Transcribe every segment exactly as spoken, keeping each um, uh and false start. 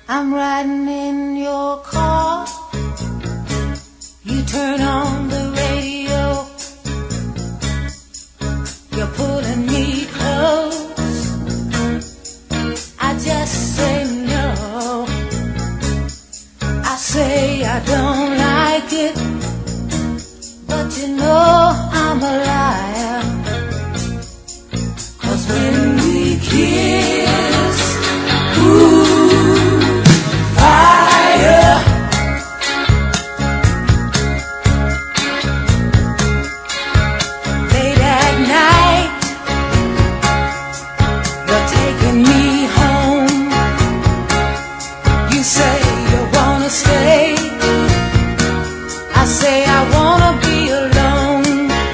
I'm riding in your car. You turn on the radio. You're pulling me close. I just say no. I say I don't like it, but you know I'm a liar. 'Cause when we kiss, ooh, fire. Late at night, you're taking me home. You say you wanna stay. I say I wanna be alone.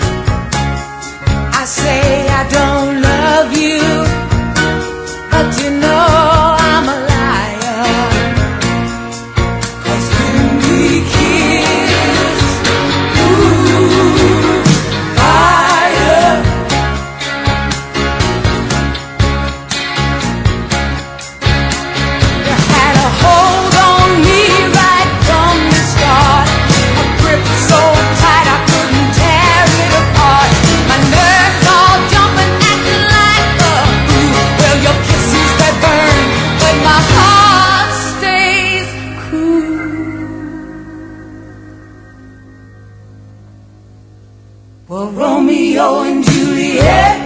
I say I don't love you, but you know I'm a liar. 'Cause when we kiss, ooh, fire. You had a hold on me right from the start, a grip so tight I couldn't tear it apart. My nerves all jumping, acting like a fool. Well, your kisses they burn, but my heart stays cool. Well, Romeo and Juliet,